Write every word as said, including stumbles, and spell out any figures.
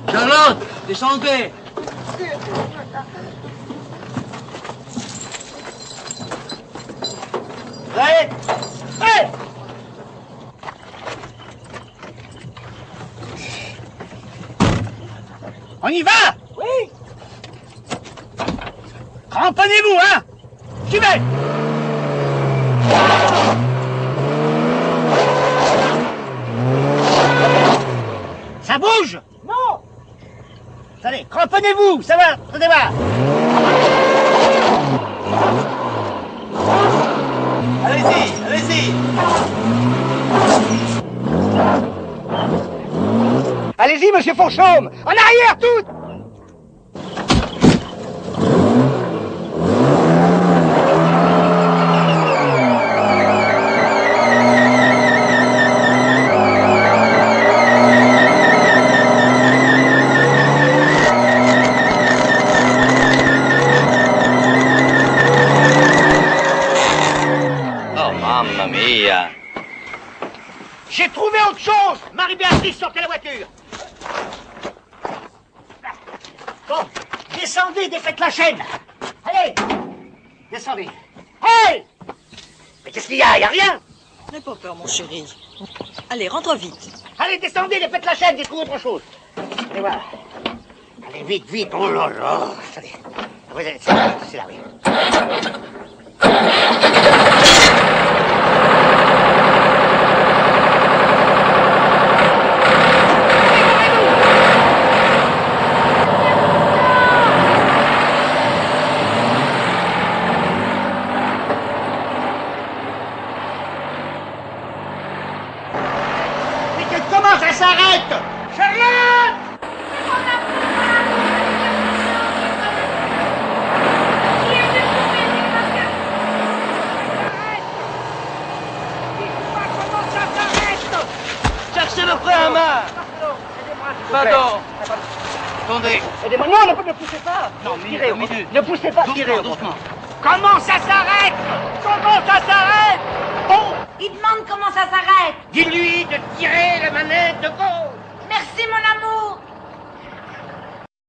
Charlotte, descendez. Allez, allez. On y va? Oui. Cramponnez-vous, hein? J'y vais. Ça bouge? Non. Allez, cramponnez-vous, ça va, ça démarre. Allez-y, allez-y. Allez-y, monsieur Fourchaume, en arrière, toutes. Mamma mia! J'ai trouvé autre chose! Marie-Béatrice, sortez la voiture! Bon, descendez, défaites la chaîne! Allez! Descendez! Hey! Mais qu'est-ce qu'il y a? Il y a rien! N'aie pas peur, mon chéri. Allez, rentre vite. Allez, descendez, défaites la chaîne, j'ai trouvé autre chose! Et voilà. Allez, vite, vite! Oh là là! Attendez. Vous allez, c'est là, c'est là, oui. Comment ça s'arrête? Charlotte! Comment ça s'arrête? Cherchez le frein à main! Pardon! Attendez! Aidez-moi! Non, ne, ne poussez pas! Non, tirez, minute. ne poussez pas! Doucement, Tirez! doucement. Comment ça s'arrête? Comment ça s'arrête? Oh! Il demande comment ça s'arrête. Dis-lui de tirer la manette de gauche!